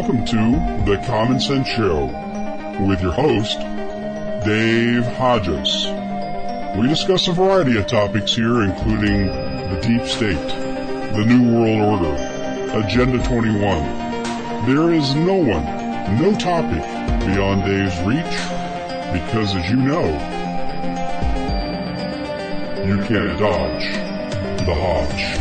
welcome to The Common Sense Show with your host, Dave Hodges. We discuss a variety of topics here, including the deep state, the New World Order, Agenda 21. There is no one, no topic beyond Dave's reach, because as you know, you can't dodge the Hodge.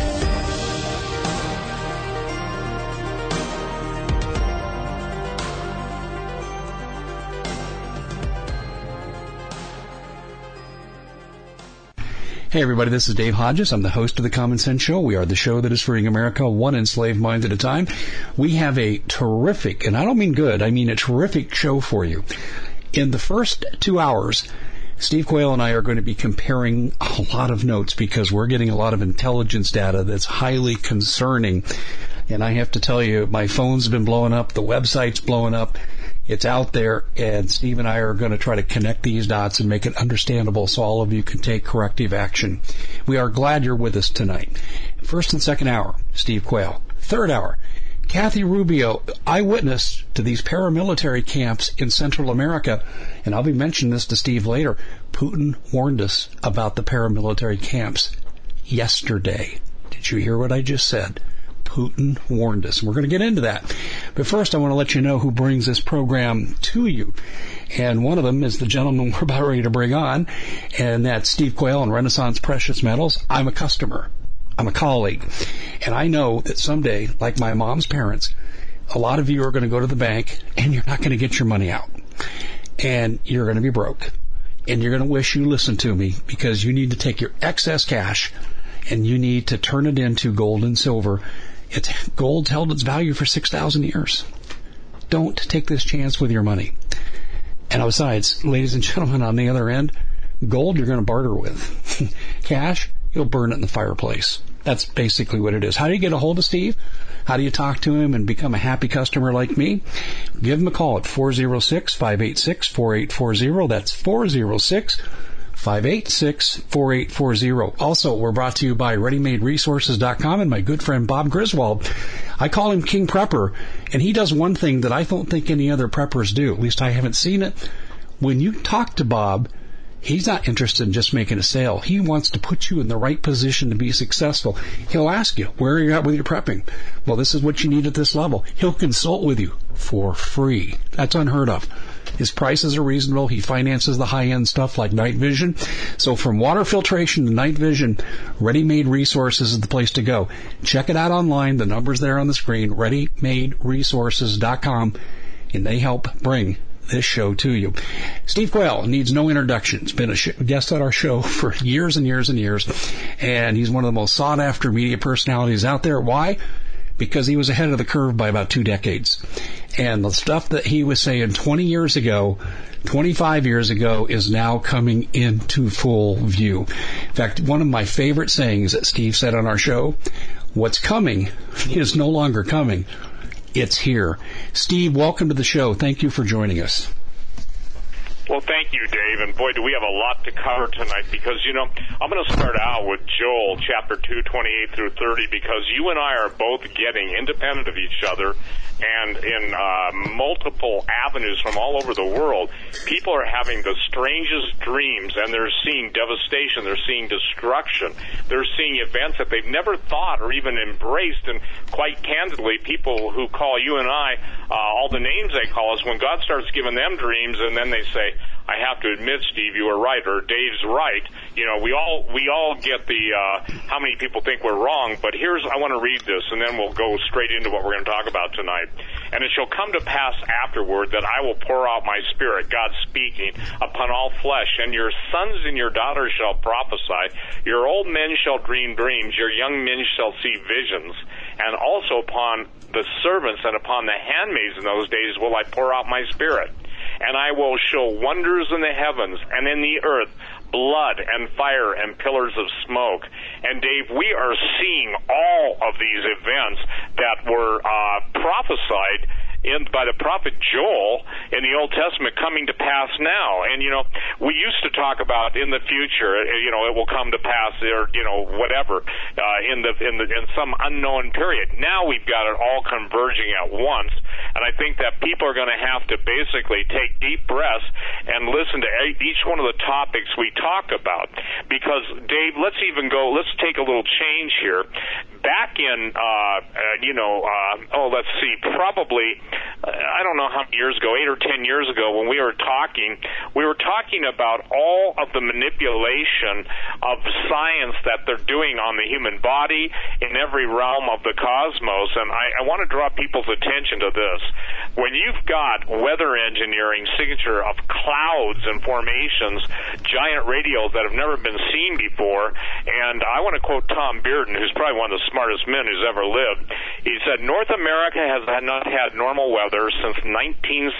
Hey everybody, this is Dave Hodges. I'm the host of The Common Sense Show. We are the show that is freeing America one enslaved mind at a time. We have a terrific, and I don't mean good, I mean a terrific show for you. In the first 2 hours, Steve Quayle and I are going to be comparing a lot of notes because we're getting a lot of intelligence data that's highly concerning. And I have to tell you, my phone's been blowing up, the website's blowing up. It's out there, and Steve and I are going to try to connect these dots and make it understandable so all of you can take corrective action. We are glad you're with us tonight. First and second hour, Steve Quayle. Third hour, Kathy Rubio, eyewitness to these paramilitary camps in Central America. And I'll be mentioning this to Steve later. Putin warned us about the paramilitary camps yesterday. Did you hear what I just said? Putin warned us. We're going to get into that. But first, I want to let you know who brings this program to you. And one of them is the gentleman we're about ready to bring on, and that's Steve Quayle and Renaissance Precious Metals. I'm a customer. I'm a colleague. And I know that someday, like my mom's parents, a lot of you are going to go to the bank, and you're not going to get your money out. And you're going to be broke. And you're going to wish you listened to me, because you need to take your excess cash, and you need to turn it into gold and silver. Gold's held its value for 6,000 years. Don't take this chance with your money. And besides, ladies and gentlemen, on the other end, gold you're going to barter with. Cash, you'll burn it in the fireplace. That's basically what it is. How do you get a hold of Steve? How do you talk to him and become a happy customer like me? Give him a call at 406-586-4840. That's 406-586-4840. Also, we're brought to you by ReadyMadeResources.com and my good friend Bob Griswold. I call him King Prepper, and he does one thing that I don't think any other preppers do. At least I haven't seen it. When you talk to Bob, he's not interested in just making a sale. He wants to put you in the right position to be successful. He'll ask you, where are you at with your prepping? Well, this is what you need at this level. He'll consult with you for free. That's unheard of. His prices are reasonable. He finances the high-end stuff like night vision. So from water filtration to night vision, Ready Made Resources is the place to go. Check it out online. The number's there on the screen, ReadyMadeResources.com, and they help bring this show to you. Steve Quayle needs no introduction. He's been a guest on our show for years and years and years, and he's one of the most sought-after media personalities out there. Why? Because he was ahead of the curve by about 2 decades. And the stuff that he was saying 20 years ago, 25 years ago, is now coming into full view. In fact, one of my favorite sayings that Steve said on our show, what's coming is no longer coming. It's here. Steve, welcome to the show. Thank you for joining us. Well, thank you, Dave. And boy, do we have a lot to cover tonight because, you know, I'm going to start out with Joel, chapter 2, 28 through 30, because you and I are both getting independent of each other and in multiple avenues from all over the world. People are having the strangest dreams, and they're seeing devastation. They're seeing destruction. They're seeing events that they've never thought or even embraced. And quite candidly, people who call you and I all the names they call us, when God starts giving them dreams and then they say, I have to admit, Steve, you were right, or Dave's right. You know, we all get the how many people think we're wrong. But I want to read this, and then we'll go straight into what we're going to talk about tonight. And it shall come to pass afterward that I will pour out my spirit, God speaking, upon all flesh, and your sons and your daughters shall prophesy. Your old men shall dream dreams. Your young men shall see visions. And also upon the servants and upon the handmaids in those days will I pour out my spirit. And I will show wonders in the heavens and in the earth, blood and fire and pillars of smoke. And Dave, we are seeing all of these events that were prophesied by the prophet Joel in the Old Testament coming to pass now. And, we used to talk about in the future, it will come to pass, or, whatever, in some unknown period. Now we've got it all converging at once. And I think that people are going to have to basically take deep breaths and listen to each one of the topics we talk about. Because, Dave, let's take a little change here. Back in, let's see, probably, I don't know how many years ago, 8 or 10 years ago, when we were talking about all of the manipulation of science that they're doing on the human body in every realm of the cosmos. And I want to draw people's attention to this. When you've got weather engineering signature of clouds and formations, giant radios that have never been seen before, and I want to quote Tom Bearden, who's probably one of the smartest men who's ever lived. He said, North America has not had normal weather since 1976,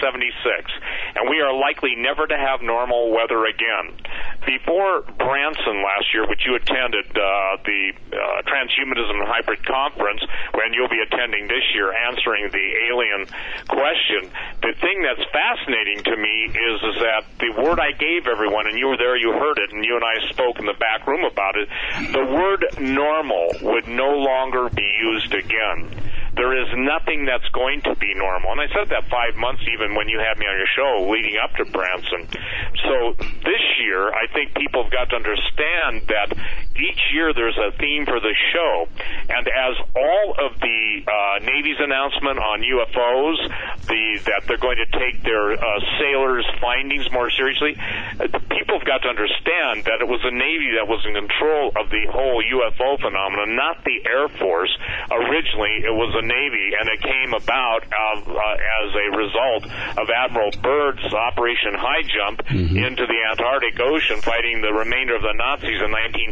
and we are likely never to have normal weather again. Before Branson last year, which you attended, the Transhumanism and Hybrid Conference, when you'll be attending this year, answering the alien question, the thing that's fascinating to me is that the word I gave everyone, and you were there, you heard it, and you and I spoke in the back room about it, the word normal would no longer be used again. There is nothing that's going to be normal. And I said that 5 months even when you had me on your show leading up to Branson. So this year, I think people have got to understand that each year there's a theme for the show. And as all of the Navy's announcement on UFOs, that they're going to take their sailors' findings more seriously, people have got to understand that it was the Navy that was in control of the whole UFO phenomenon, not the Air Force. Originally, it was the Navy, and it came about as a result of Admiral Byrd's Operation High Jump into the Antarctic Ocean, fighting the remainder of the Nazis in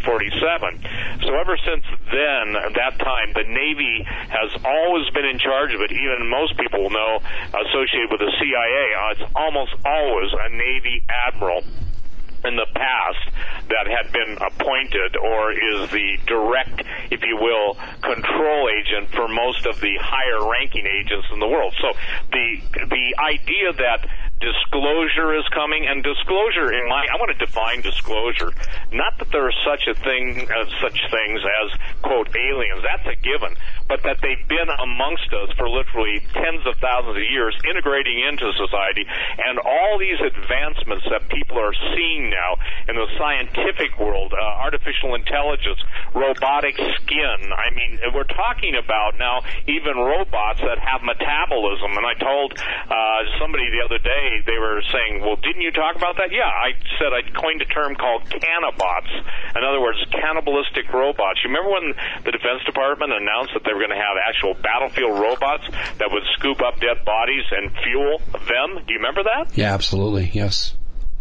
1947. So ever since then, that time, the Navy has always been in charge of it. Even most people know, associated with the CIA, it's almost always a Navy admiral in the past that had been appointed or is the direct, if you will, control agent for most of the higher ranking agents in the world. So the idea that disclosure is coming, and disclosure I want to define disclosure. Not that there is such things as, quote, aliens. That's a given. But that they've been amongst us for literally tens of thousands of years, integrating into society, and all these advancements that people are seeing now in the scientific world, artificial intelligence, robotic skin. I mean, we're talking about now even robots that have metabolism. And I told somebody the other day, they were saying, well, didn't you talk about that? Yeah, I said I coined a term called canobots. In other words, cannibalistic robots. You remember when the Defense Department announced that they were going to have actual battlefield robots that would scoop up dead bodies and fuel them? Do you remember that? Yeah, absolutely, yes.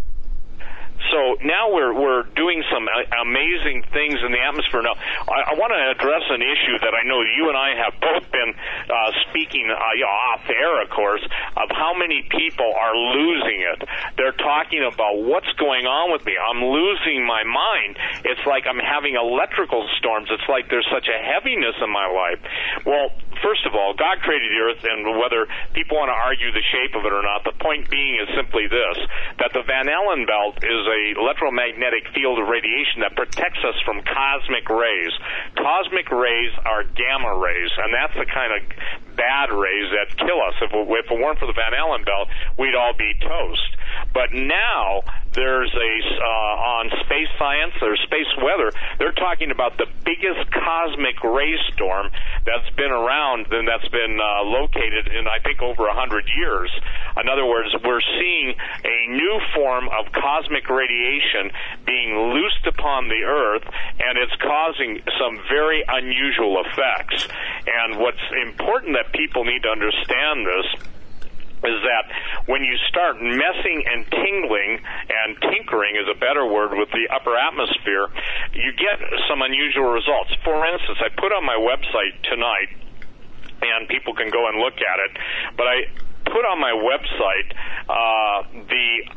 So now we're doing some amazing things in the atmosphere. Now, I want to address an issue that I know you and I have both been speaking off air, of course, of how many people are losing it. They're talking about what's going on with me. I'm losing my mind. It's like I'm having electrical storms. It's like there's such a heaviness in my life. Well, first of all, God created the earth, and whether people want to argue the shape of it or not, the point being is simply this, that the Van Allen belt is a electromagnetic field of radiation that protects us from cosmic rays. Cosmic rays are gamma rays, and that's the kind of bad rays that kill us. If it weren't for the Van Allen belt, we'd all be toast. But now there's on space science, there's space weather, they're talking about the biggest cosmic ray storm that's been around and that's been located in, I think, over 100 years. In other words, we're seeing a new form of cosmic radiation being loosed upon the Earth, and it's causing some very unusual effects. And what's important that people need to understand this is that when you start messing and tingling, and tinkering is a better word, with the upper atmosphere, you get some unusual results. For instance, I put on my website tonight, and people can go and look at it, but I put on my website the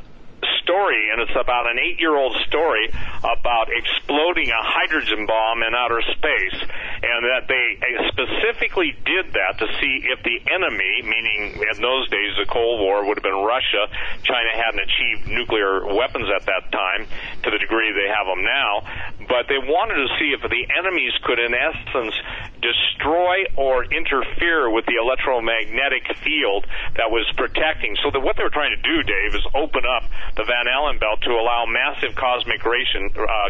story, and it's about an 8-year-old story about exploding a hydrogen bomb in outer space, and that they specifically did that to see if the enemy, meaning in those days the Cold War would have been Russia. China hadn't achieved nuclear weapons at that time to the degree they have them now, but they wanted to see if the enemies could, in essence, destroy or interfere with the electromagnetic field that was protecting. So that what they were trying to do, Dave, is open up the Van Allen belt to allow massive cosmic radiation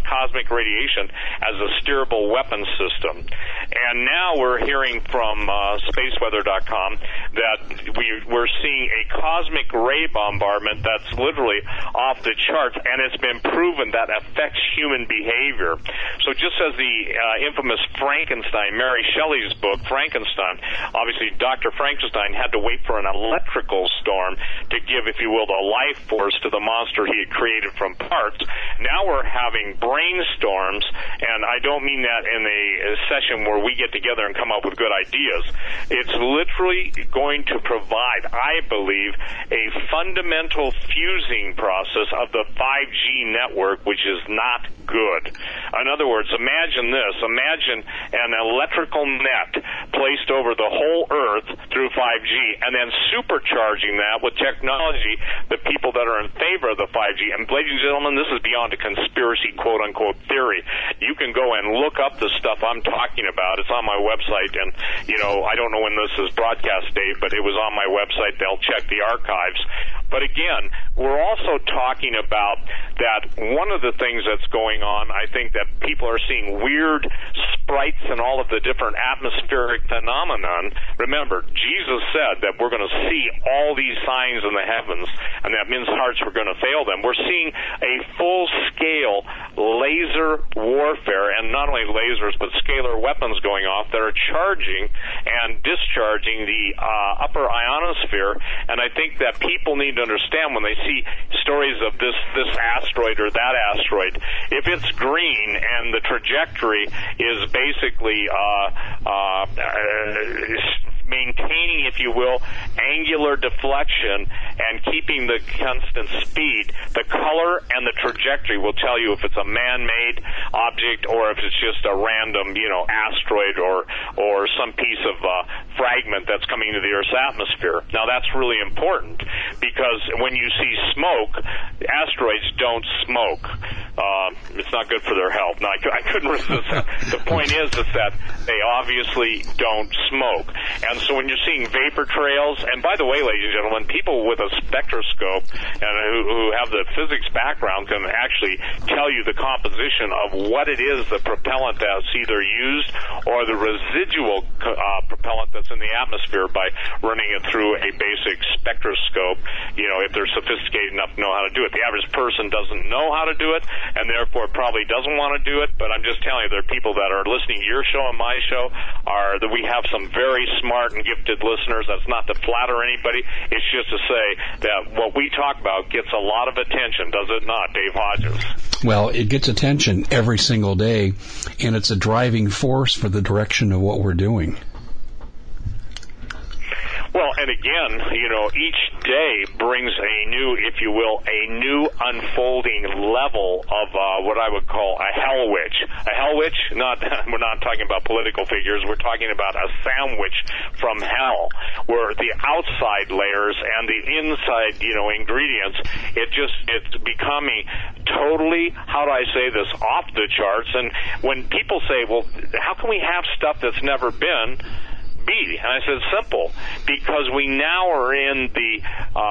as a steerable weapons system. And now we're hearing from spaceweather.com that we're seeing a cosmic ray bombardment that's literally off the charts, and it's been proven that affects human behavior. So just as the infamous Frankenstein, Mary Shelley's book, Frankenstein, obviously Dr. Frankenstein had to wait for an electrical storm to give, if you will, the life force to the monster he had created from parts. Now we're having brainstorms, and I don't mean that in a session where we get together and come up with good ideas. It's literally going to provide, I believe, a fundamental fusing process of the 5G network, which is not good. In other words, imagine this. Imagine an electrical net placed over the whole Earth through 5G, and then supercharging that with technology, the people that are in favor of the 5G. And ladies and gentlemen, this is beyond a conspiracy quote-unquote theory. You can go and look up the stuff I'm talking about. It's on my website, and, I don't know when this is broadcast, Dave, but it was on my website. They'll check the archives. But again, we're also talking about that one of the things that's going on, I think that people are seeing weird sprites and all of the different atmospheric phenomenon. Remember, Jesus said that we're going to see all these signs in the heavens, and that men's hearts were going to fail them. We're seeing a full-scale laser warfare, and not only lasers, but scalar weapons going off that are charging and discharging the upper ionosphere. And I think that people need to understand when they see stories of this asteroid or that asteroid, if it's green and the trajectory is basically maintaining, if you will, angular deflection and keeping the constant speed, the color and the trajectory will tell you if it's a man-made object or if it's just a random, asteroid or some piece of fragment that's coming into the Earth's atmosphere. Now, that's really important because when you see smoke, asteroids don't smoke. It's not good for their health. Now, I couldn't resist that. The point is that they obviously don't smoke. And so when you're seeing vapor trails, and by the way, ladies and gentlemen, people with a spectroscope and who have the physics background can actually tell you the composition of what it is, the propellant that's either used or the residual propellant that's in the atmosphere by running it through a basic spectroscope, if they're sophisticated enough to know how to do it. The average person doesn't know how to do it, and therefore probably doesn't want to do it, but I'm just telling you, there are people that are listening to your show and my show that we have some very smart and gifted listeners. That's not to flatter anybody. It's just to say that what we talk about gets a lot of attention, does it not, Dave Hodges? Well, it gets attention every single day, and it's a driving force for the direction of what we're doing. Well, and again, each day brings a new, if you will, a new unfolding level of what I would call a hell witch. A hell witch, we're not talking about political figures, we're talking about a sandwich from hell, where the outside layers and the inside, ingredients, it's becoming totally, how do I say this, off the charts. And when people say, well, how can we have stuff that's never been? And I said, simple, because we now are in the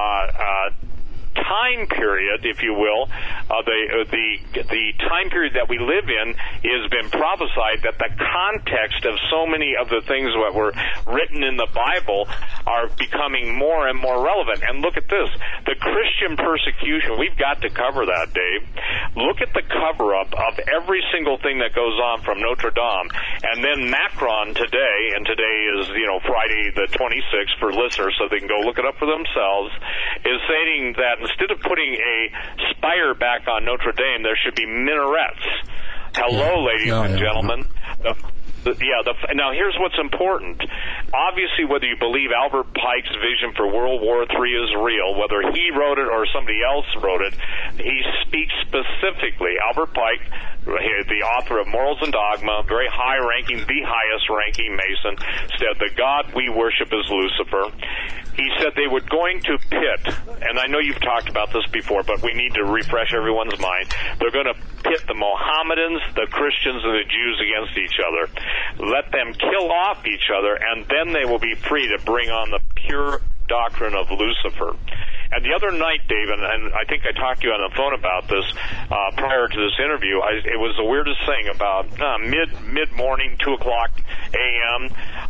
time period, if you will, the time period that we live in has been prophesied that the context of so many of the things that were written in the Bible are becoming more and more relevant. And look at this, the Christian persecution, we've got to cover that, Dave. Look at the cover-up of every single thing that goes on from Notre Dame. And then Macron today, and today is, Friday the 26th for listeners so they can go look it up for themselves, is saying that instead of putting a spire back on Notre Dame, there should be minarets. Hello, ladies and gentlemen. Now, here's what's important. obviously, whether you believe Albert Pike's vision for World War III is real, whether he wrote it or somebody else wrote it, he speaks specifically. Albert Pike, the author of Morals and Dogma, very high-ranking, the highest-ranking Mason, said the God we worship is Lucifer. He said they were going to pit, and I know you've talked about this before, but we need to refresh everyone's mind. They're going to pit the Mohammedans, the Christians, and the Jews against each other. Let them kill off each other, and then they will be free to bring on the pure doctrine of Lucifer. And the other night, Dave, and I think I talked to you on the phone about this prior to this interview, it was the weirdest thing. About mid-morning, 2 o'clock a.m.,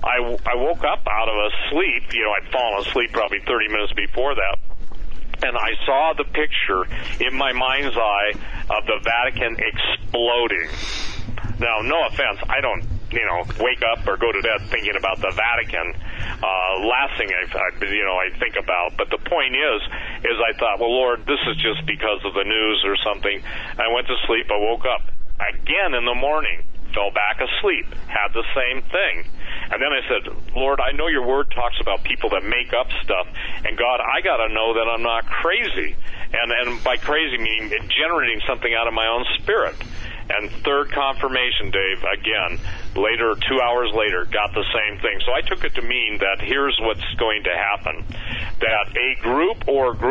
I woke up out of a sleep. I'd fallen asleep probably 30 minutes before that. And I saw the picture in my mind's eye of the Vatican exploding. Now, no offense, I don't, wake up or go to bed thinking about the Vatican. Last thing I think about. But the point is I thought, well, Lord, this is just because of the news or something. I went to sleep. I woke up again in the morning, fell back asleep, had the same thing. And then I said, Lord, I know your word talks about people that make up stuff. And God, I got to know that I'm not crazy. And by crazy, meaning generating something out of my own spirit. And third confirmation, Dave, again, later, 2 hours later, got the same thing. So I took it to mean that here's what's going to happen. That a group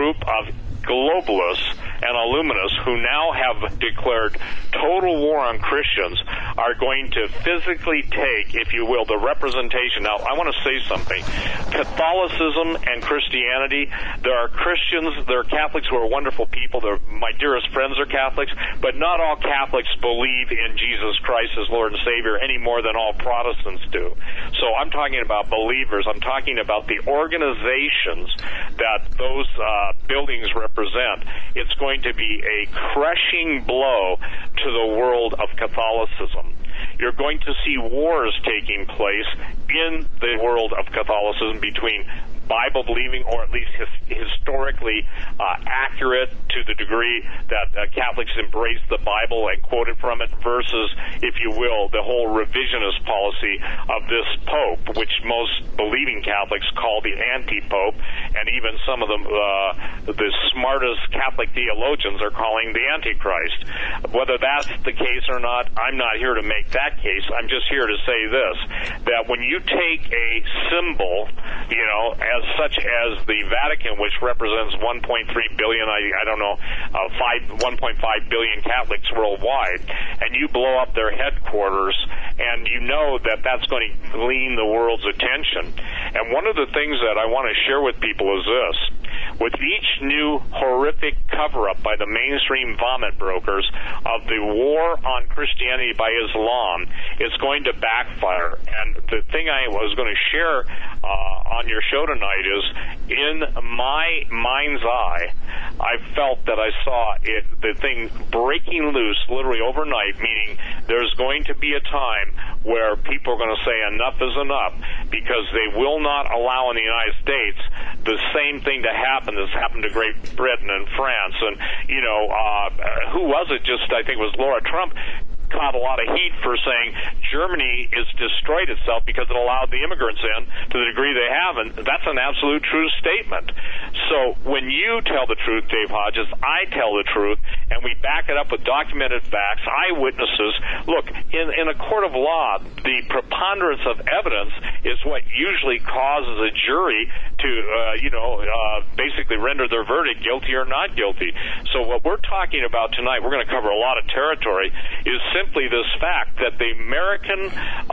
of globalists and illuminists who now have declared total war on Christians are going to physically take, if you will, the representation. Now, I want to say something. Catholicism and Christianity, there are Christians, there are Catholics who are wonderful people. My dearest friends are Catholics, but not all Catholics believe in Jesus Christ as Lord and Savior any more than all Protestants do. So I'm talking about believers. I'm talking about the organizations that those buildings represent. It's going to be a crushing blow to the world of Catholicism. You're going to see wars taking place in the world of Catholicism between Bible-believing, or at least historically accurate to the degree that Catholics embrace the Bible and quoted from it, versus, if you will, the whole revisionist policy of this Pope, which most believing Catholics call the anti-Pope, and even some of the smartest Catholic theologians are calling the Antichrist. Whether that's the case or not, I'm not here to make that case. I'm just here to say this, that when you take a symbol, as such as the Vatican, which represents 1.3 billion, I don't know, 1.5 billion Catholics worldwide, and you blow up their headquarters, and you know that that's going to glean the world's attention. And one of the things that I want to share with people is this. With each new horrific cover-up by the mainstream vomit brokers of the war on Christianity by Islam, it's going to backfire. And the thing I was going to share on your show tonight is, in my mind's eye, I felt that I saw the thing breaking loose literally overnight, meaning there's going to be a time where people are going to say enough is enough, because they will not allow in the United States the same thing to happen that's happened to Great Britain and France. And, who was it? I think it was Laura Trump caught a lot of heat for saying Germany is destroyed itself because it allowed the immigrants in to the degree they have, and that's an absolute true statement. So when you tell the truth, Dave Hodges, I tell the truth, and we back it up with documented facts, eyewitnesses. Look, in a court of law, the preponderance of evidence is what usually causes a jury to, basically render their verdict guilty or not guilty. So what we're talking about tonight, we're going to cover a lot of territory, is simply this fact that the American,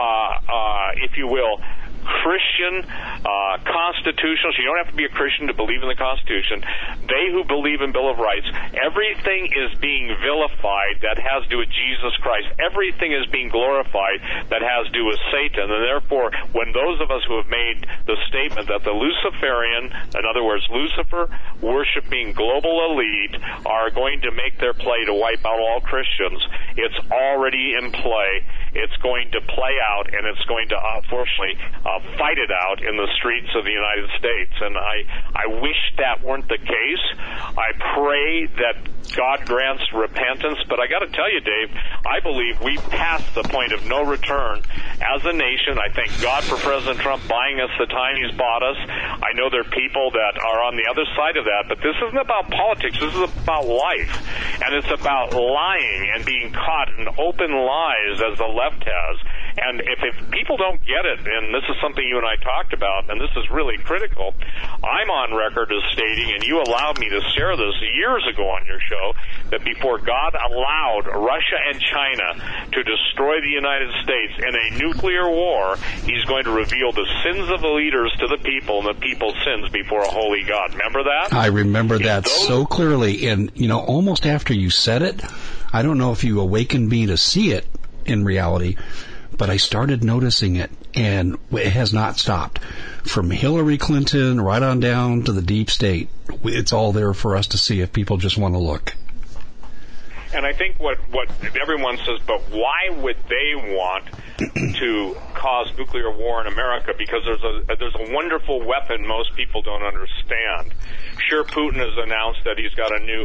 if you will, Christian constitutionalists, you don't have to be a Christian to believe in the Constitution, they who believe in Bill of Rights, everything is being vilified that has to do with Jesus Christ. Everything is being glorified that has to do with Satan. And therefore, when those of us who have made the statement that the Luciferian, in other words, Lucifer worshiping global elite, are going to make their play to wipe out all Christians, it's already in play. It's going to play out, and it's going to, unfortunately, fight it out in the streets of the United States. And I wish that weren't the case. I pray that God grants repentance, but I got to tell you, Dave, I believe we've passed the point of no return as a nation. I thank God for President Trump buying us the time he's bought us. I know there are people that are on the other side of that, but this isn't about politics. This is about life, and it's about lying and being caught in open lies as the left has. And if people don't get it, and this is something you and I talked about, and this is really critical, I'm on record as stating, and you allowed me to share this years ago on your show, that before God allowed Russia and China to destroy the United States in a nuclear war, he's going to reveal the sins of the leaders to the people and the people's sins before a holy God. Remember that? I remember that so clearly. And, almost after you said it, I don't know if you awakened me to see it in reality, but I started noticing it, and it has not stopped. From Hillary Clinton right on down to the deep state, it's all there for us to see if people just want to look. And I think what everyone says, but why would they want to cause nuclear war in America? Because there's a wonderful weapon most people don't understand. Sure, Putin has announced that he's got a new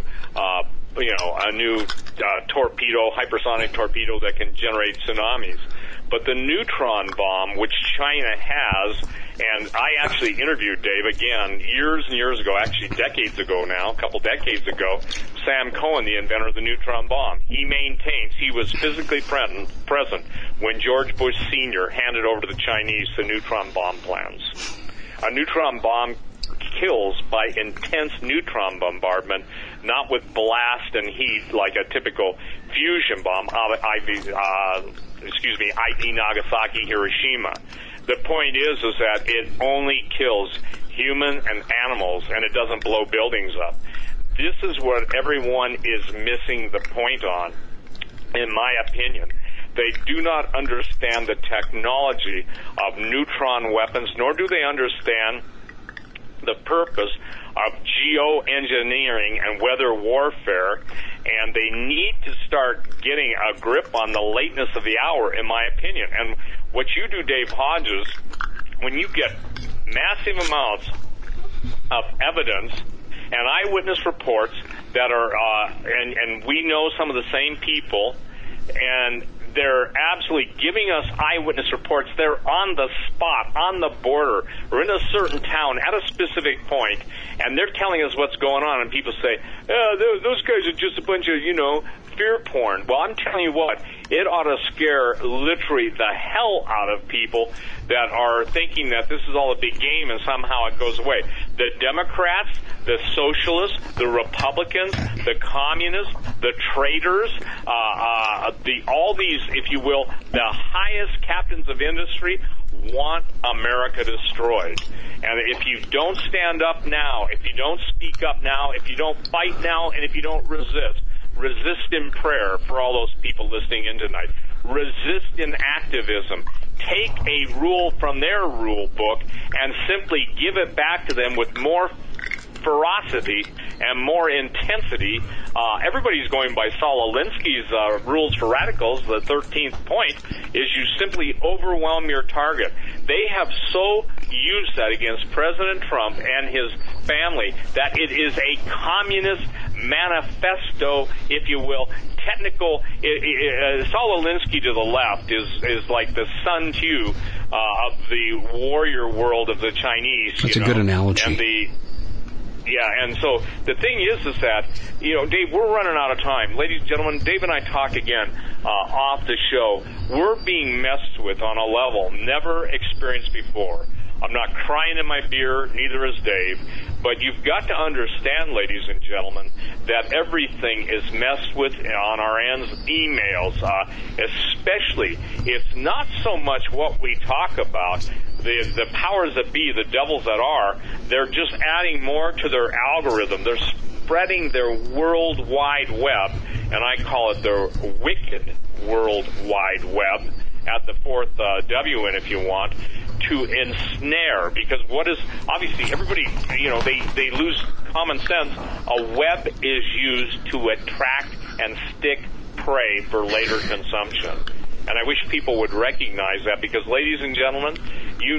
torpedo, hypersonic torpedo that can generate tsunamis. But the neutron bomb, which China has, and I actually interviewed, Dave, again, years and years ago, actually decades ago now, a couple decades ago, Sam Cohen, the inventor of the neutron bomb. He maintains he was physically present when George Bush Sr. handed over to the Chinese the neutron bomb plans. A neutron bomb kills by intense neutron bombardment, not with blast and heat like a typical fusion bomb, i.e. Nagasaki, Hiroshima. The point is that it only kills human and animals, and it doesn't blow buildings up. This is what everyone is missing the point on, in my opinion. They do not understand the technology of neutron weapons, nor do they understand the purpose of geoengineering and weather warfare, and they need to start getting a grip on the lateness of the hour, in my opinion. And what you do, Dave Hodges, when you get massive amounts of evidence and eyewitness reports that are, and we know some of the same people, and they're absolutely giving us eyewitness reports. They're on the spot, on the border, or in a certain town at a specific point, and they're telling us what's going on, and people say, those guys are just a bunch of, fear porn. Well, I'm telling you what, it ought to scare literally the hell out of people that are thinking that this is all a big game and somehow it goes away. The Democrats, the Socialists, the Republicans, the Communists, the traitors, all these, if you will, the highest captains of industry want America destroyed. And if you don't stand up now, if you don't speak up now, if you don't fight now, and if you don't resist in prayer for all those people listening in tonight. Resist in activism. Take a rule from their rule book and simply give it back to them with more ferocity and more intensity. Everybody's going by Saul Alinsky's rules for radicals. The 13th point is you simply overwhelm your target. They have so used that against President Trump and his family that it is a communist manifesto, if you will, technical. Saul Alinsky to the left is like the Sun Tzu of the warrior world of the Chinese. That's a good analogy. And so the thing is that, Dave, we're running out of time. Ladies and gentlemen, Dave and I talk again off the show. We're being messed with on a level never experienced before. I'm not crying in my beer, neither is Dave. But you've got to understand, ladies and gentlemen, that everything is messed with on our ends. Emails, especially. It's not so much what we talk about. The powers that be, the devils that are, they're just adding more to their algorithm. They're spreading their World Wide Web, and I call it their wicked World Wide Web, at the fourth W in, if you want, to ensnare. Because what is, obviously, everybody, they lose common sense. A web is used to attract and stick prey for later consumption. And I wish people would recognize that, because, ladies and gentlemen, You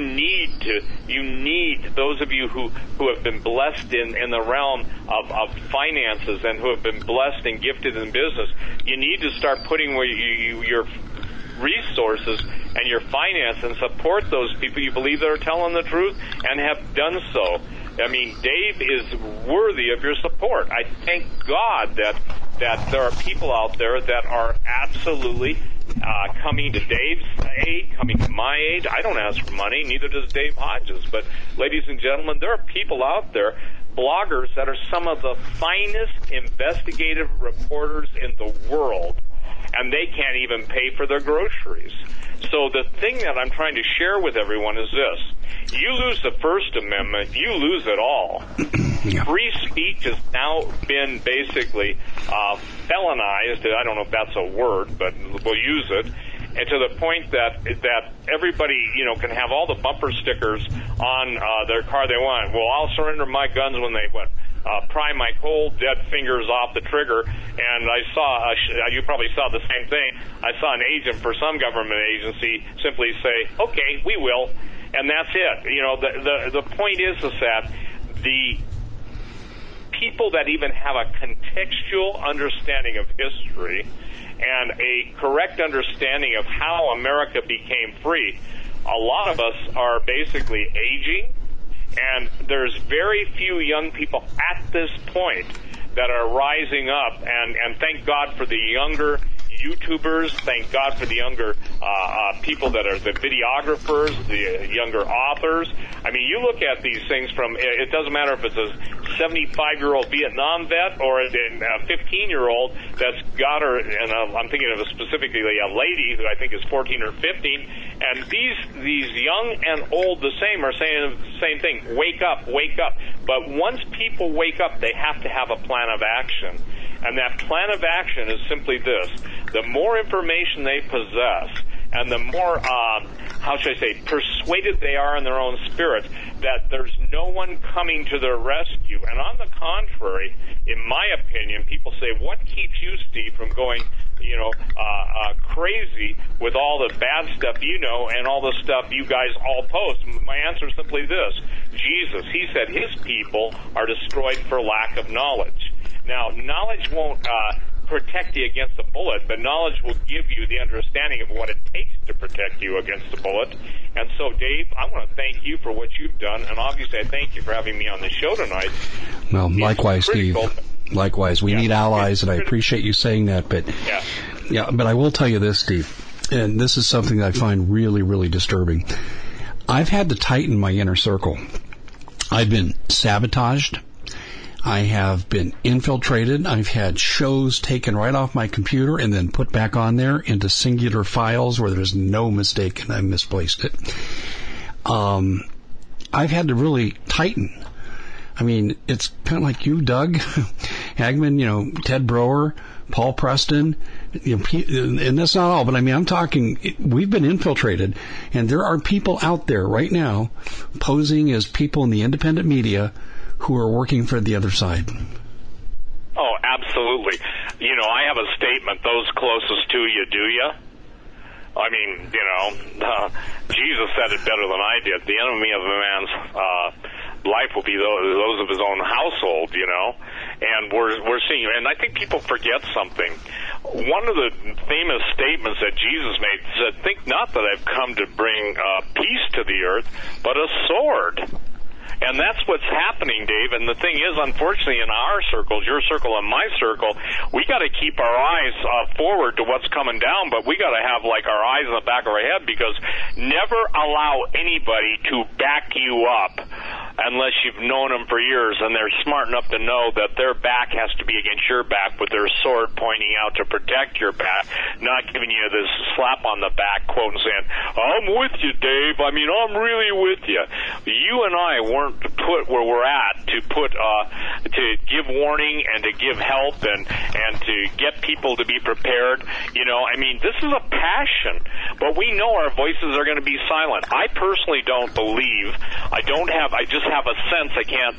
need those of you who have been blessed in the realm of finances and who have been blessed and gifted in business. You need to start putting your resources and your finance and support those people you believe that are telling the truth and have done so. I mean, Dave is worthy of your support. I thank God that there are people out there that are absolutely coming to Dave's aid, coming to my aid. I don't ask for money, neither does Dave Hodges. But, ladies and gentlemen, there are people out there, bloggers, that are some of the finest investigative reporters in the world, and they can't even pay for their groceries. So the thing that I'm trying to share with everyone is this. You lose the First Amendment, you lose it all. Yeah. Free speech has now been basically felonized. I don't know if that's a word, but we'll use it. And to the point that everybody, can have all the bumper stickers on their car they want. Well, I'll surrender my guns when they pry my cold, dead fingers off the trigger. And I saw, you probably saw the same thing. I saw an agent for some government agency simply say, okay, we will. And that's it. The point is that the people that even have a contextual understanding of history and a correct understanding of how America became free, a lot of us are basically aging, and there's very few young people at this point that are rising up, and thank God for the younger YouTubers, thank God for the younger people that are the videographers, the younger authors. I mean, you look at these things from, it doesn't matter if it's a 75-year-old Vietnam vet or a 15-year-old that's got her, and I'm thinking of specifically a lady who I think is 14 or 15, and these young and old the same are saying the same thing, wake up, wake up. But once people wake up, they have to have a plan of action. And that plan of action is simply this. The more information they possess and the more, persuaded they are in their own spirit that there's no one coming to their rescue. And on the contrary, in my opinion, people say, what keeps you, Steve, from going, crazy with all the bad stuff and all the stuff you guys all post? My answer is simply this. Jesus, he said his people are destroyed for lack of knowledge. Now, knowledge won't protect you against a bullet, but knowledge will give you the understanding of what it takes to protect you against a bullet. And so, Dave, I want to thank you for what you've done, and obviously I thank you for having me on the show tonight. Well, likewise, Steve. Likewise. We need allies, and I appreciate you saying that. But but I will tell you this, Steve, and this is something that I find really, really disturbing. I've had to tighten my inner circle. I've been sabotaged. I have been infiltrated. I've had shows taken right off my computer and then put back on there into singular files where there's no mistake and I misplaced it. I've had to really tighten. I mean, it's kind of like you, Doug Hagman, Ted Broer, Paul Preston, and that's not all, but I mean, I'm talking, we've been infiltrated, and there are people out there right now posing as people in the independent media who are working for the other side. Oh, absolutely. I have a statement, those closest to you, do you? I mean, Jesus said it better than I did. The enemy of a man's life will be those of his own household, and we're seeing, and I think people forget something. One of the famous statements that Jesus made said, think not that I've come to bring peace to the earth, but a sword. And that's what's happening, Dave. And the thing is, unfortunately, in our circles, your circle and my circle, we got to keep our eyes forward to what's coming down, but we got to have our eyes in the back of our head, because never allow anybody to back you up unless you've known them for years and they're smart enough to know that their back has to be against your back with their sword pointing out to protect your back, not giving you this slap on the back quote and saying, I'm with you, Dave. I mean, I'm really with you. You and I weren't put where we're at to give warning and to give help and to get people to be prepared. I mean, this is a passion, but we know our voices are going to be silent. I personally don't believe, I just have a sense I can't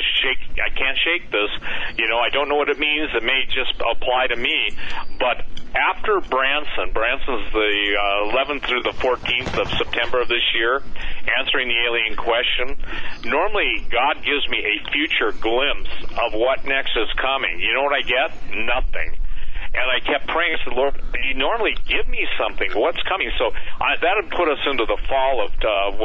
I can't shake this. I don't know what it means. It may just apply to me, but after Branson's the 11th through the 14th of September of this year, answering the alien question, normally God gives me a future glimpse of what next is coming. You know what I get? Nothing. And I kept praying. I said, Lord, you normally give me something. What's coming? So that would put us into the fall of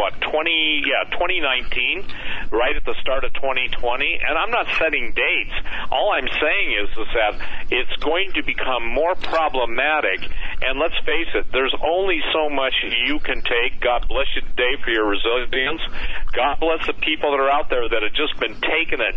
2019, right at the start of 2020. And I'm not setting dates. All I'm saying is that it's going to become more problematic. And let's face it, there's only so much you can take. God bless you today for your resilience. God bless the people that are out there that have just been taking it.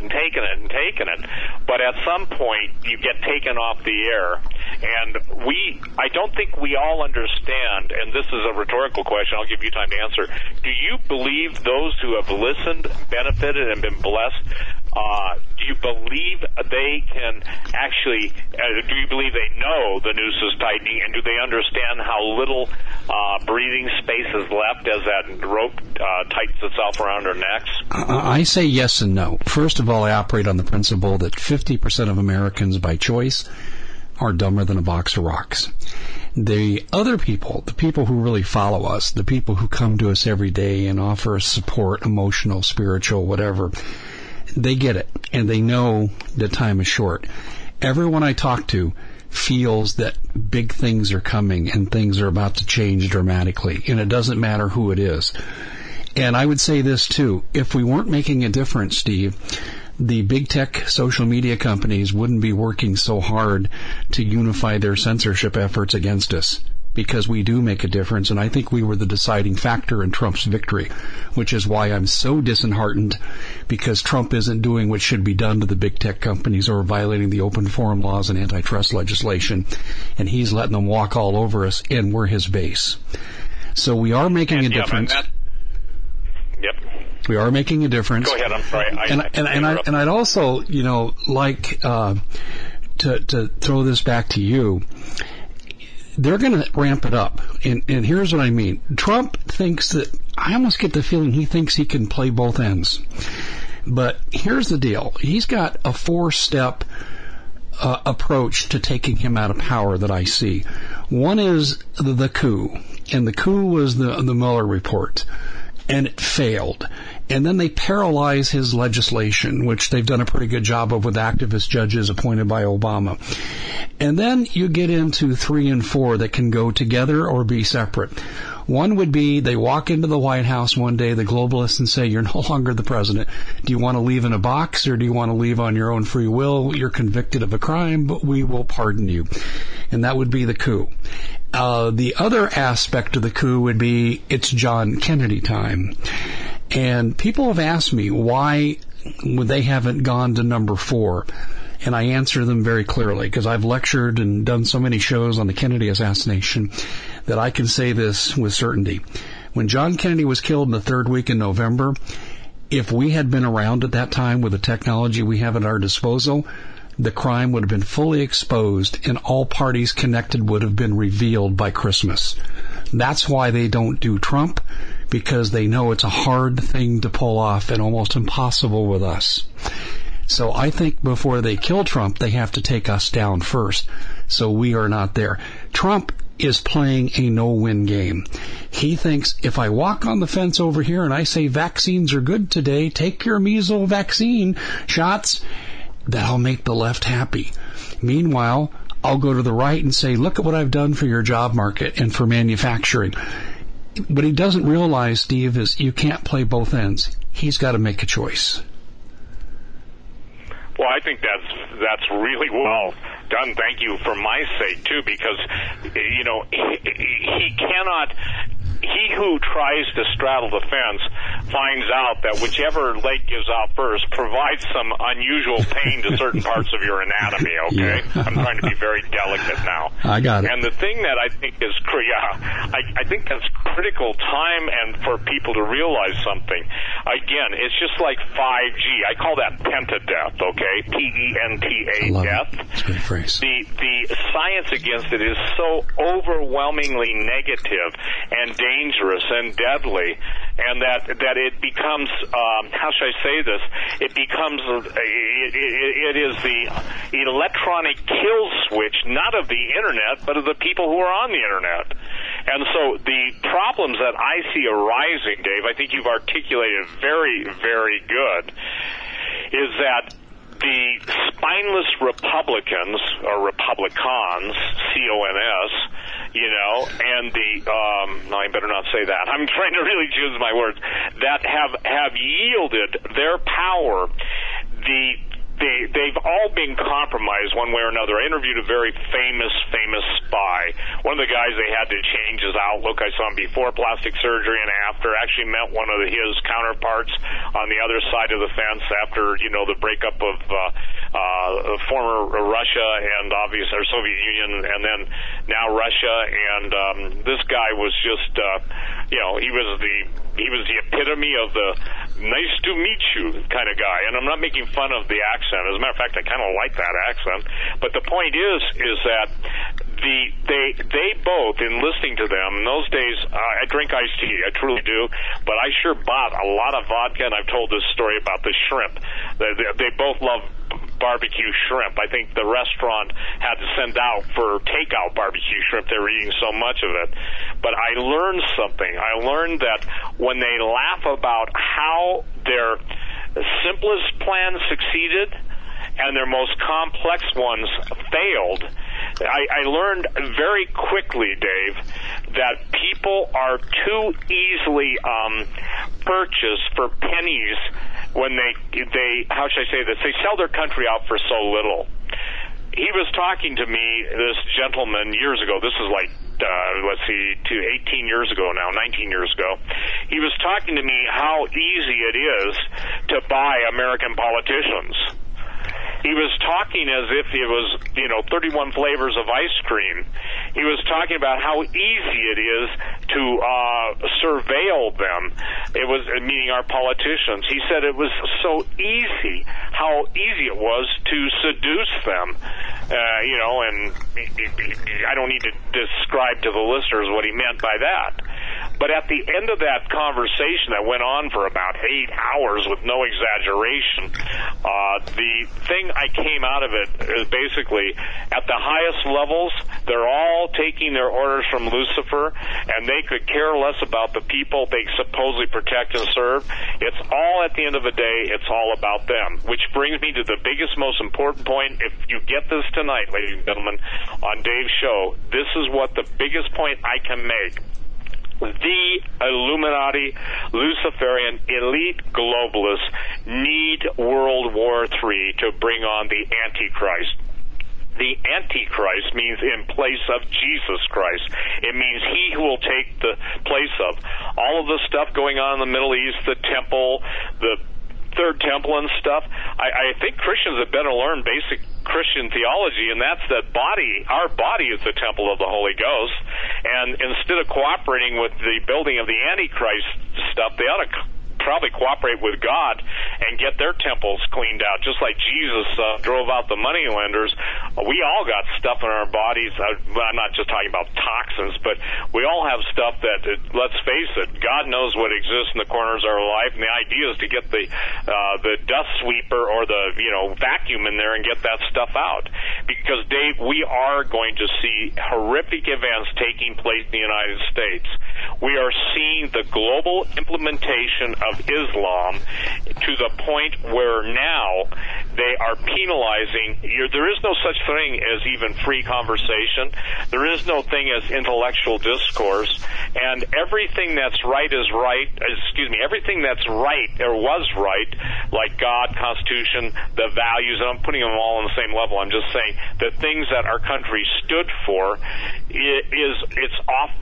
But at some point, you get taken off the air. And I don't think we all understand, and this is a rhetorical question, I'll give you time to answer. Do you believe those who have listened, benefited, and been blessed, do you believe they can actually, do you believe they know the noose is tightening, and do they understand how little breathing space is left as that rope tightens itself around their necks? I say yes and no. First of all, I operate on the principle that 50% of Americans by choice are dumber than a box of rocks. The other people, the people who really follow us, the people who come to us every day and offer us support, emotional, spiritual, whatever, they get it, and they know that time is short. Everyone I talk to feels that big things are coming and things are about to change dramatically, and it doesn't matter who it is. And I would say this too, if we weren't making a difference, Steve, the big tech social media companies wouldn't be working so hard to unify their censorship efforts against us, because we do make a difference, and I think we were the deciding factor in Trump's victory, which is why I'm so disheartened, because Trump isn't doing what should be done to the big tech companies or violating the open forum laws and antitrust legislation, and he's letting them walk all over us, and we're his base. So we are making a difference. Yep. We are making a difference. Go ahead. I'm sorry. And I'd also, like to throw this back to you. They're going to ramp it up, and here's what I mean. Trump thinks that, I almost get the feeling he thinks he can play both ends. But here's the deal. He's got a 4-step approach to taking him out of power that I see. One is the coup, and the coup was the Mueller report. And it failed. And then they paralyze his legislation, which they've done a pretty good job of with activist judges appointed by Obama. And then you get into 3 and 4 that can go together or be separate. One would be they walk into the White House one day, the globalists, and say, you're no longer the president. Do you want to leave in a box, or do you want to leave on your own free will? You're convicted of a crime, but we will pardon you. And that would be the coup. The other aspect of the coup would be it's John Kennedy time. And people have asked me why they haven't gone to number 4. And I answer them very clearly, because I've lectured and done so many shows on the Kennedy assassination that I can say this with certainty. When John Kennedy was killed in the 3rd week in November, if we had been around at that time with the technology we have at our disposal, the crime would have been fully exposed and all parties connected would have been revealed by Christmas. That's why they don't do Trump, because they know it's a hard thing to pull off and almost impossible with us. So I think before they kill Trump, they have to take us down first. So we are not there. Trump is playing a no-win game. He thinks if I walk on the fence over here and I say vaccines are good today, take your measles vaccine shots, that'll make the left happy. Meanwhile, I'll go to the right and say, look at what I've done for your job market and for manufacturing. What he doesn't realize, Steve, is you can't play both ends. He's got to make a choice. Well, I think that's really well done. Thank you for my sake, too, because, he cannot... He who tries to straddle the fence finds out that whichever leg gives out first provides some unusual pain to certain parts of your anatomy, okay? Yeah. I'm trying to be very delicate now. I got it. And the thing that I think is, I think that's critical time and for people to realize something. Again, it's just like 5G. I call that penta-death, okay? P-E-N-T-A death. That's a good phrase. The science against it is so overwhelmingly negative and dangerous and deadly, and that it becomes, how should I say this? It becomes, it is the electronic kill switch, not of the Internet, but of the people who are on the Internet. And so the problems that I see arising, Dave, I think you've articulated very, very good, is that the spineless Republicans, or Republicans, C-O-N-S, and the, no, I better not say that. I'm trying to really choose my words, that have yielded their power. They've all been compromised one way or another. I interviewed a very famous spy. One of the guys, they had to change his outlook. I saw him before plastic surgery and after. Actually met one of his counterparts on the other side of the fence after, the breakup of former Russia and obviously our Soviet Union, and then now Russia. And this guy was just, he was the epitome of the nice to meet you kind of guy. And I'm not making fun of the accent. As a matter of fact, I kind of like that accent. But the point is that they both, in listening to them, in those days, I drink iced tea, I truly do, but I sure bought a lot of vodka, and I've told this story about the shrimp. They both love barbecue shrimp. I think the restaurant had to send out for takeout barbecue shrimp. They were eating so much of it. But I learned something. I learned that when they laugh about how their simplest plans succeeded and their most complex ones failed, I learned very quickly, Dave, that people are too easily purchased for pennies when they how should I say this? They sell their country out for so little. He was talking to me, this gentleman, years ago. This is like, 18 years ago now, 19 years ago. He was talking to me how easy it is to buy American politicians. He was talking as if it was, 31 flavors of ice cream. He was talking about how easy it is to surveil them. It was, meaning our politicians. He said it was so easy, how easy it was to seduce them. And I don't need to describe to the listeners what he meant by that. But at the end of that conversation that went on for about 8 hours with no exaggeration, the thing I came out of it is basically at the highest levels, they're all taking their orders from Lucifer, and they could care less about the people they supposedly protect and serve. It's all, at the end of the day, it's all about them. Which brings me to the biggest, most important point. If you get this tonight, ladies and gentlemen, on Dave's show, this is what the biggest point I can make. The Illuminati, Luciferian, elite globalists need World War III to bring on the Antichrist. The Antichrist means in place of Jesus Christ. It means he who will take the place of all of the stuff going on in the Middle East, the temple, the Third Temple and stuff. I think Christians had better learn basic Christian theology, and that's that our body is the temple of the Holy Ghost. And instead of cooperating with the building of the Antichrist stuff, they ought to probably cooperate with God and get their temples cleaned out, just like Jesus drove out the moneylenders. We all got stuff in our bodies. I'm not just talking about toxins, but we all have stuff that, let's face it, God knows what exists in the corners of our life, and the idea is to get the dust sweeper or the vacuum in there and get that stuff out. Because, Dave, we are going to see horrific events taking place in the United States. We are seeing the global implementation of Islam to the point where now they are penalizing. There is no such thing as even free conversation. There is no thing as intellectual discourse. And everything that's right is right. Everything that's right or was right, like God, Constitution, the values, and I'm putting them all on the same level. I'm just saying the things that our country stood for it's off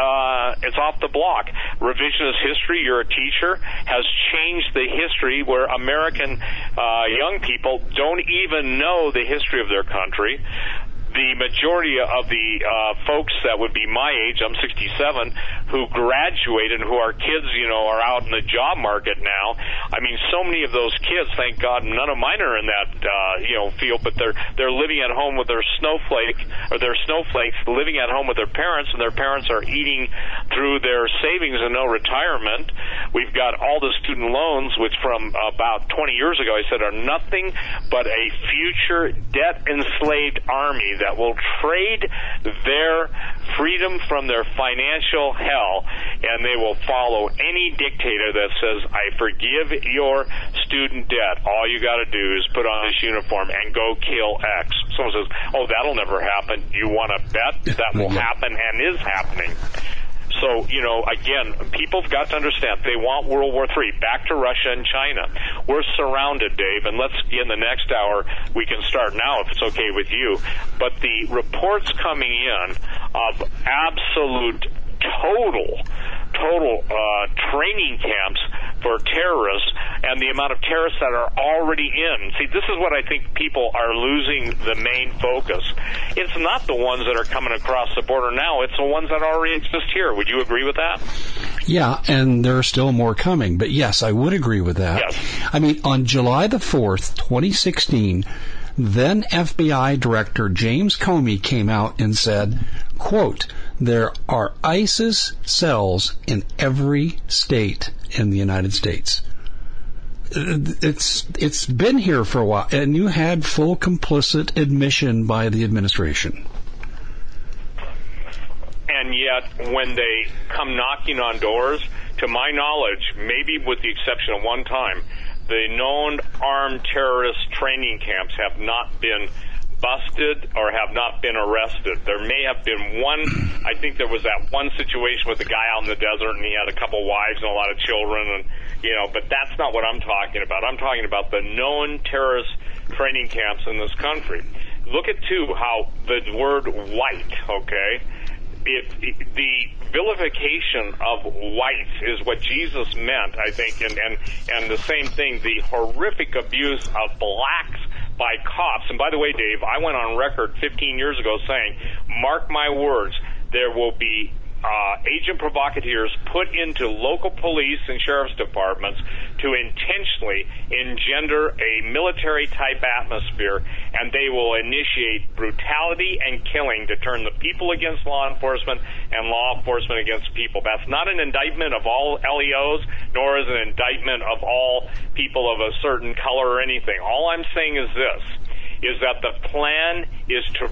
the block. Revisionist history. You're a teacher. Has changed the history where American young people don't even know the history of their country. The majority of the folks that would be my age, I'm 67, who graduated and who are kids, are out in the job market now. I mean, so many of those kids, thank God, none of mine are in that, field, but they're living at home with their snowflakes, living at home with their parents, and their parents are eating through their savings and no retirement. We've got all the student loans, which from about 20 years ago I said are nothing but a future debt-enslaved army that will trade their freedom from their financial hell, and they will follow any dictator that says, I forgive your student debt. All you got to do is put on this uniform and go kill X. Someone says, oh, that'll never happen. You want to bet that will happen and is happening. So, again, people have got to understand they want World War III, back to Russia and China. We're surrounded, Dave, and let's, in the next hour, we can start now if it's okay with you. But the reports coming in of absolute total training camps for terrorists and the amount of terrorists that are already in. See, this is what I think people are losing the main focus. It's not the ones that are coming across the border now. It's the ones that already exist here. Would you agree with that? Yeah, and there are still more coming. But yes, I would agree with that. Yes. I mean, on July the 4th, 2016, then FBI Director James Comey came out and said, quote, there are ISIS cells in every state in the United States. It's been here for a while, and you had full complicit admission by the administration. And yet, when they come knocking on doors, to my knowledge, maybe with the exception of one time, the known armed terrorist training camps have not been busted or have not been arrested. There may have been one. I think there was that one situation with a guy out in the desert and he had a couple wives and a lot of children, and but that's not what I'm talking about. I'm talking about the known terrorist training camps in this country. Look at too how the word white, okay? The vilification of whites is what Jesus meant, I think, and the same thing, the horrific abuse of blacks by cops. And by the way, Dave, I went on record 15 years ago saying, mark my words, there will be agent provocateurs put into local police and sheriff's departments to intentionally engender a military-type atmosphere, and they will initiate brutality and killing to turn the people against law enforcement and law enforcement against people. That's not an indictment of all LEOs, nor is it an indictment of all people of a certain color or anything. All I'm saying is this, is that the plan is to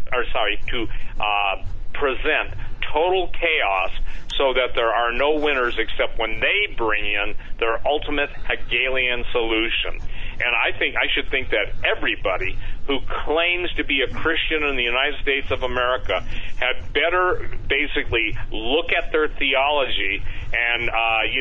present total chaos so that there are no winners except when they bring in their ultimate Hegelian solution. And I should think that everybody who claims to be a Christian in the United States of America had better basically look at their theology and,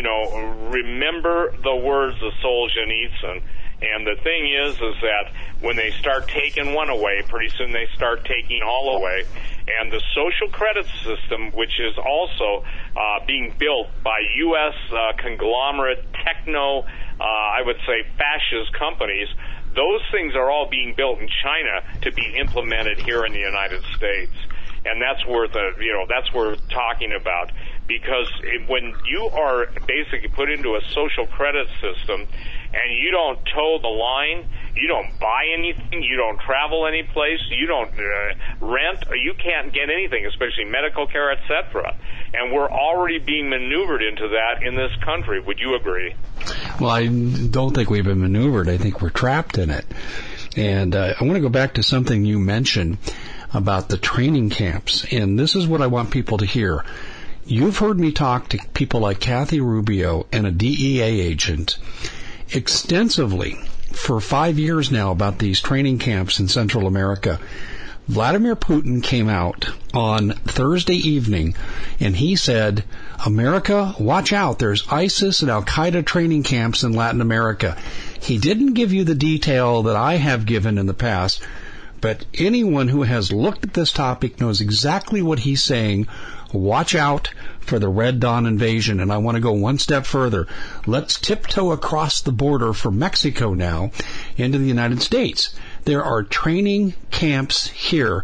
remember the words of Solzhenitsyn. And the thing is that when they start taking one away, pretty soon they start taking all away. And the social credit system, which is also being built by U.S. conglomerate techno, I would say fascist companies, those things are all being built in China to be implemented here in the United States. And that's worth talking about, because when you are basically put into a social credit system and you don't toe the line, you don't buy anything, you don't travel any place, you don't rent, or you can't get anything, especially medical care, etc. And we're already being maneuvered into that in this country. Would you agree? Well, I don't think we've been maneuvered. I think we're trapped in it. And I want to go back to something you mentioned about the training camps. And this is what I want people to hear. You've heard me talk to people like Kathy Rubio and a DEA agent extensively for 5 years now about these training camps in Central America. Vladimir Putin came out on Thursday evening and he said, America, watch out, there's ISIS and Al-Qaeda training camps in Latin America. He didn't give you the detail that I have given in the past, but anyone who has looked at this topic knows exactly what he's saying. Watch out for the Red Dawn invasion. And I want to go one step further. Let's tiptoe across the border from Mexico now into the United States. There are training camps here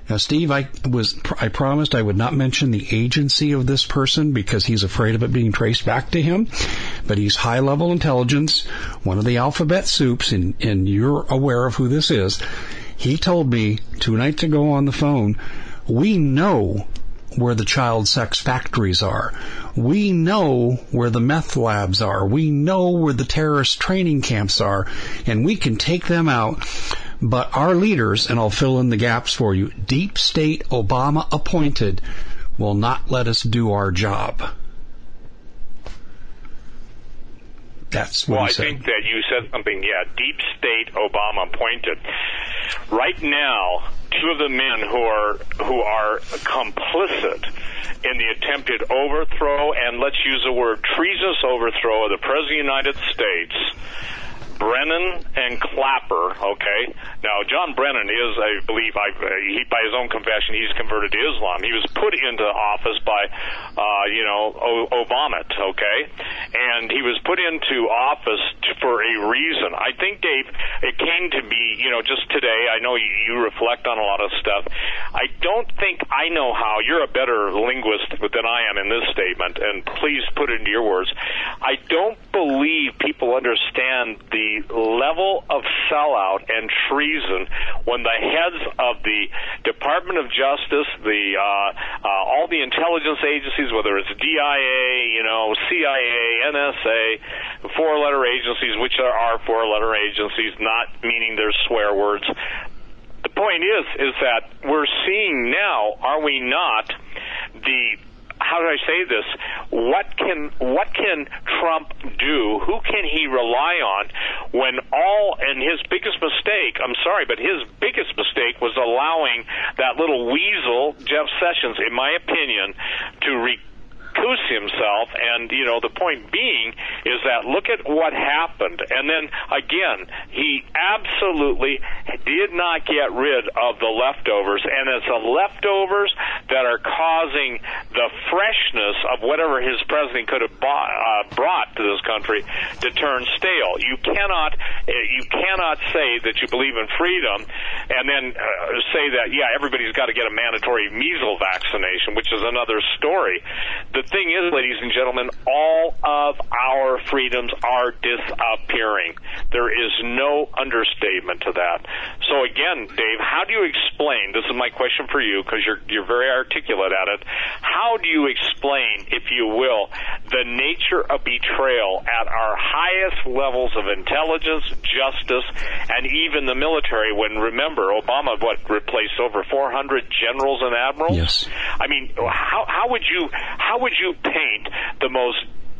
Now, Steve, I promised I would not mention the agency of this person because he's afraid of it being traced back to him. But he's high-level intelligence, one of the alphabet soups, and you're aware of who this is. He told me 2 nights ago on the phone, we know where the child sex factories are. We know where the meth labs are. We know where the terrorist training camps are, and we can take them out. But our leaders, and I'll fill in the gaps for you, deep state Obama appointed, will not let us do our job. That's what well, he said. I think that you said something, deep state Obama appointed. Right now, 2 of the men who are complicit in the attempted overthrow, and let's use the word treasonous overthrow of the President of the United States, Brennan and Clapper, okay? Now, John Brennan is, I believe, by his own confession, he's converted to Islam. He was put into office by, Obama, okay? And he was put into office for a reason. I think, Dave, it came to be, just today, I know you reflect on a lot of stuff. I don't think I know how. You're a better linguist than I am in this statement, and please put it into your words. I don't believe people understand the level of sellout and treason when the heads of the Department of Justice, all the intelligence agencies, whether it's DIA, CIA, NSA, 4-letter agencies, which are 4-letter agencies, not meaning there's swear words. The point is that we're seeing now, are we not, how do I say this? What can Trump do? Who can he rely on when and his biggest mistake, I'm sorry, but his biggest mistake was allowing that little weasel, Jeff Sessions, in my opinion, to recuse himself. And, the point being is that look at what happened. And then, again, he absolutely did not get rid of the leftovers. And it's the leftovers that are causing the freshness of whatever his president could have brought to this country to turn stale. You cannot say that you believe in freedom and then say that, everybody's got to get a mandatory measles vaccination, which is another story. The thing is, ladies and gentlemen, all of our freedoms are disappearing. There is no understatement to that. So again, Dave, how do you explain, this is my question for you because you're very articulate at it, how do you explain, if you will, the nature of betrayal at our highest levels of intelligence, justice, and even the military when, remember, Obama, replaced over 400 generals and admirals? Yes. I mean, how would you paint the most,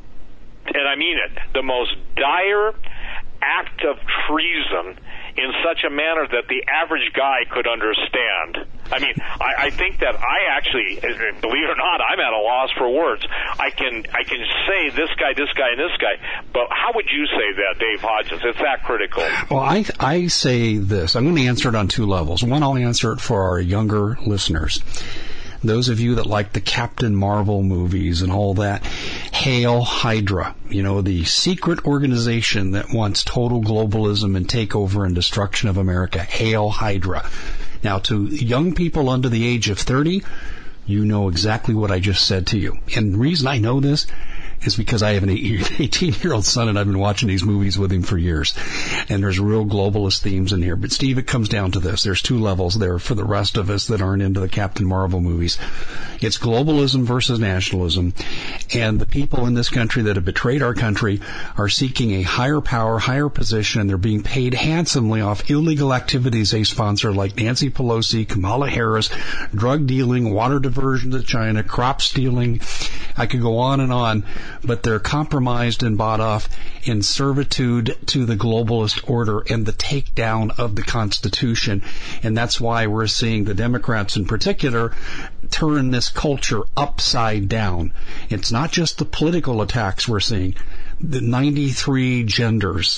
and I mean it, the most dire act of treason in such a manner that the average guy could understand? I mean, I think that I actually, believe it or not, I'm at a loss for words. I can say this guy, and this guy, but how would you say that, Dave Hodges? It's that critical. Well, I say this. I'm going to answer it on 2 levels. One, I'll answer it for our younger listeners. Those of you that like the Captain Marvel movies and all that, Hail Hydra, the secret organization that wants total globalism and takeover and destruction of America. Hail Hydra. Now, to young people under the age of 30, you know exactly what I just said to you. And the reason I know this is because I have an 18-year-old son and I've been watching these movies with him for years. And there's real globalist themes in here. But Steve, it comes down to this. There's 2 levels there for the rest of us that aren't into the Captain Marvel movies. It's globalism versus nationalism. And the people in this country that have betrayed our country are seeking a higher power, higher position, and they're being paid handsomely off illegal activities they sponsor, like Nancy Pelosi, Kamala Harris, drug dealing, water diversion to China, crop stealing. I could go on, but they're compromised and bought off in servitude to the globalist order and the takedown of the Constitution. And that's why we're seeing the Democrats in particular turn this culture upside down. It's not just the political attacks we're seeing. The 93 genders.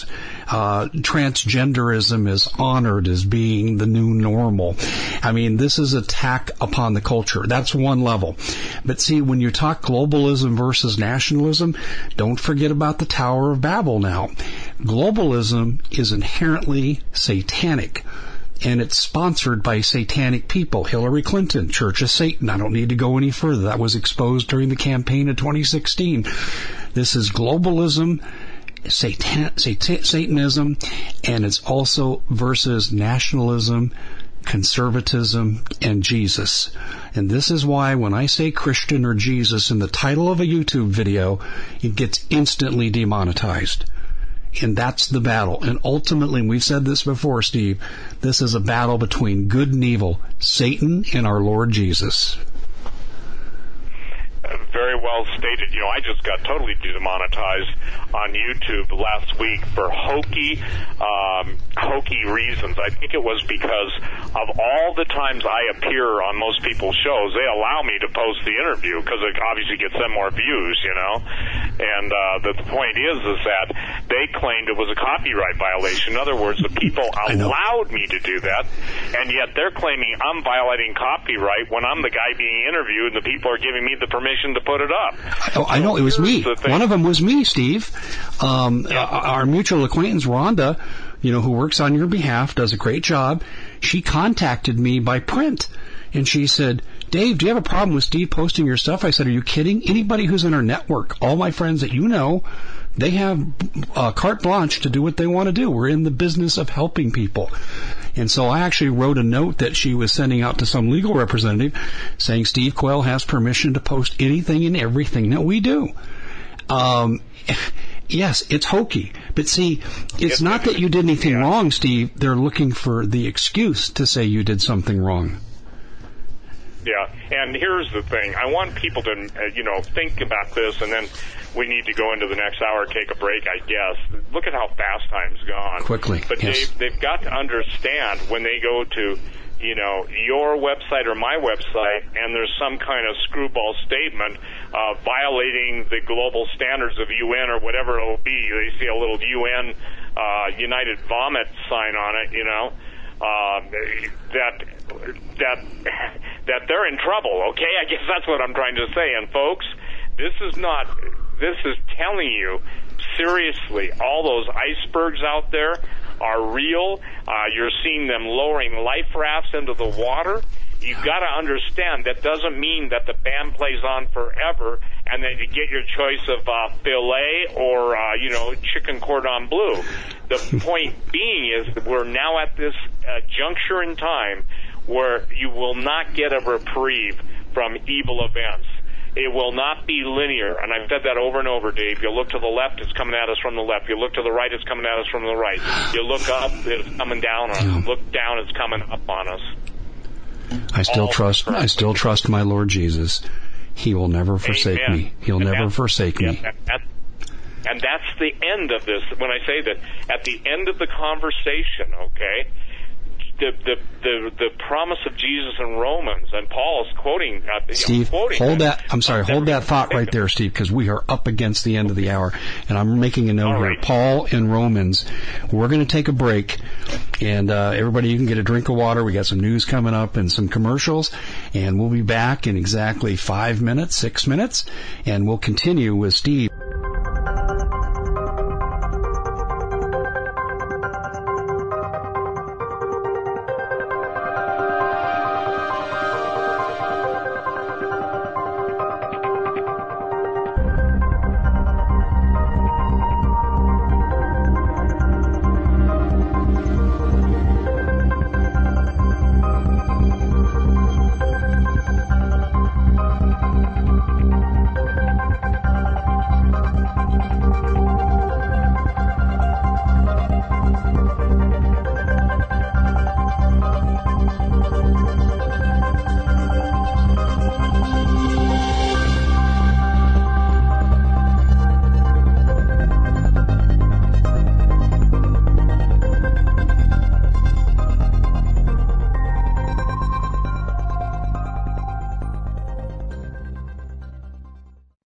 Transgenderism is honored as being the new normal. I mean, this is attack upon the culture. That's one level. But see, when you talk globalism versus nationalism, don't forget about the Tower of Babel now. Globalism is inherently satanic. and it's sponsored by satanic people. Hillary Clinton, Church of Satan. I don't need to go any further. That was exposed during the campaign of 2016. This is globalism, Satanism, and it's also versus nationalism, conservatism, and Jesus. And this is why when I say Christian or Jesus in the title of a YouTube video, it gets instantly demonetized. And that's the battle. And ultimately, and we've said this before, Steve, this is a battle between good and evil, Satan and our Lord Jesus. Very well stated. You know, I just got totally demonetized on YouTube last week for hokey reasons. I think it was because of all the times I appear on most people's shows, they allow me to post the interview because it obviously gets them more views, you know. And the point is that they claimed it was a copyright violation. In other words, the people allowed me to do that, and yet they're claiming I'm violating copyright when I'm the guy being interviewed and the people are giving me the permission to put it up. I know, it was me. One of them was me, Steve. Our mutual acquaintance, Rhonda, you know, who works on your behalf, does a great job. She contacted me by print, and she said, Dave, do you have a problem with Steve posting your stuff? I said, are you kidding? Anybody who's in our network, all my friends that you know, they have carte blanche to do what they want to do. We're in the business of helping people. And so I actually wrote a note that she was sending out to some legal representative saying Steve Quayle has permission to post anything and everything that we do. Yes, it's hokey. But see, it's not that you did anything wrong, Steve. They're looking for the excuse to say you did something wrong. Yeah, and here's the thing. I want people to, think about this, and then we need to go into the next hour, take a break, I guess. Look at how fast time's gone. Quickly, but yes. They've got to understand when they go to, your website or my website, and there's some kind of screwball statement violating the global standards of UN or whatever it'll be. They see a little UN United Vomit sign on it, that they're in trouble, okay? I guess that's what I'm trying to say. And folks, this is telling you, seriously, all those icebergs out there are real. You're seeing them lowering life rafts into the water. You've got to understand that doesn't mean that the band plays on forever and then you get your choice of filet or, chicken cordon bleu. The point being is that we're now at this juncture in time where you will not get a reprieve from evil events. It will not be linear, and I've said that over and over, Dave. You look to the left, it's coming at us from the left. You look to the right, it's coming at us from the right. You look up, it's coming down on us. Look down, it's coming up on us. I still trust my Lord Jesus. He will never forsake me. He'll never forsake me. And that's the end of this. When I say that, at the end of the conversation, okay, the promise of Jesus in Romans, and Paul is quoting. Steve, hold that thought right there, Steve, because we are up against the end of the hour, and I'm making a note here. Paul in Romans. We're going to take a break, and everybody, you can get a drink of water. We got some news coming up and some commercials, and we'll be back in exactly 6 minutes, and we'll continue with Steve.